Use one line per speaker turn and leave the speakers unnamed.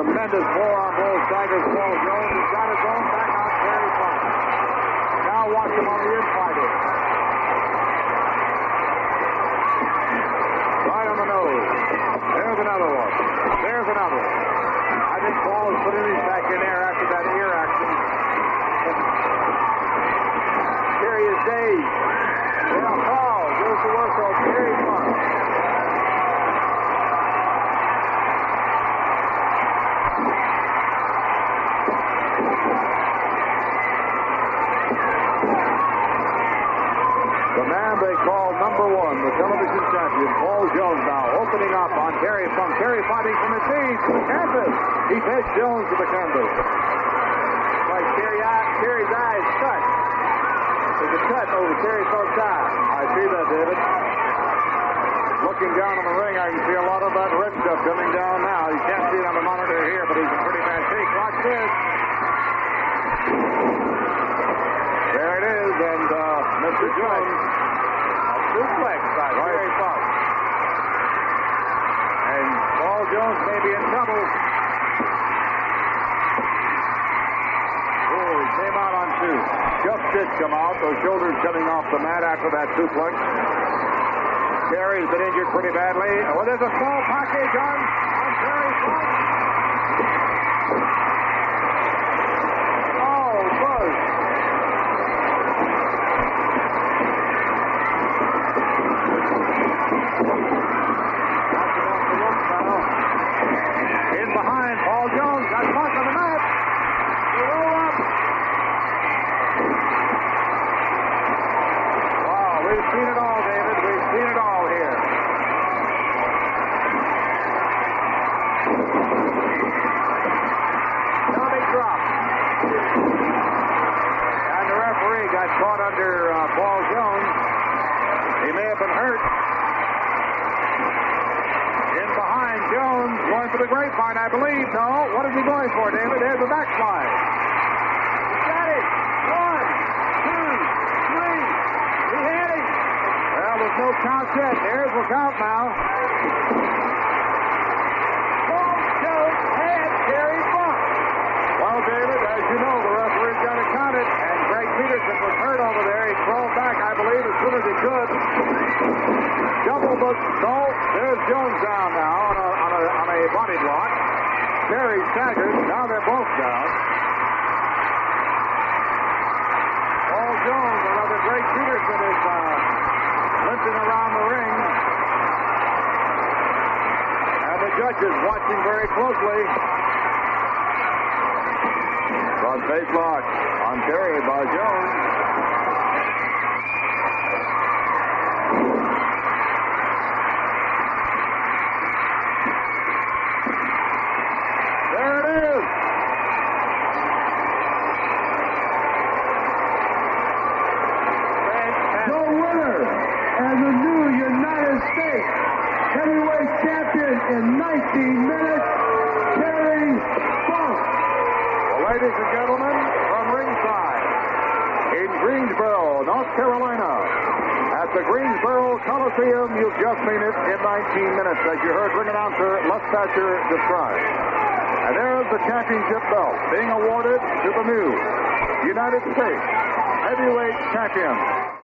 tremendous forearm blow staggers Paul Jones. He's got his own back on Terry Funk. Now watch him on the infighter. Right on the nose. There's another one. There's another. I think Paul is putting his back in there after that ear action. Terry is dazed. Now Paul goes to work on Terry Funk. The man they call number one, the television champion, Paul Jones, now opening up on Terry Funk. Terry fighting from his knees to the canvas. He takes Jones to the canvas. Like Terry's eyes cut. There's a cut over Terry Funk's eye. I see that, David. Looking down on the ring, I can see a lot of that red stuff coming down now. You can't see it on the monitor here, but he's in pretty bad shape. Watch this. There it is, and Mr. Jones. A suplex by Terry Funk. And Paul Jones may be in trouble. Oh, he came out on two. Just did come out. Those shoulders coming off the mat after that suplex. Terry's been injured pretty badly. Well, there's a small package on Terry Funk. Oh, Buzz. In behind, Paul Jones got Funk on the mat. He roll up. Wow, we've seen it all, David. We've seen it all here. Tommy drop. And the referee got caught under Paul Jones. He may have been hurt. In behind, Jones going for the grapevine, I believe. No, what is he going for, David? There's a backslide. He got it. 1, 2, 3. He had it. Well, there's no count yet. There's the count now. Paul Jones had Terry Funk. Well, David, as you know, the referee's got to count it, and Greg Peterson was hurt over there. He crawled back, I believe, as soon as he could. Double, but no, there's Jones down now on a body block. Terry staggered. Now they're both down. Paul Jones, another Greg Peterson, is limping around the ring. And the judges watching very closely. Cross face lock on Terry by Jones. There it is.
The winner and the new United States heavyweight champion in 19 minutes, Terry Funk.
Well, ladies and gentlemen, from ringside in Greensboro, North Carolina, at the Greensboro Coliseum, you've just seen it in 19 minutes, as you heard ring announcer Les Thatcher describe. And there's the championship belt being awarded to the new United States heavyweight champion.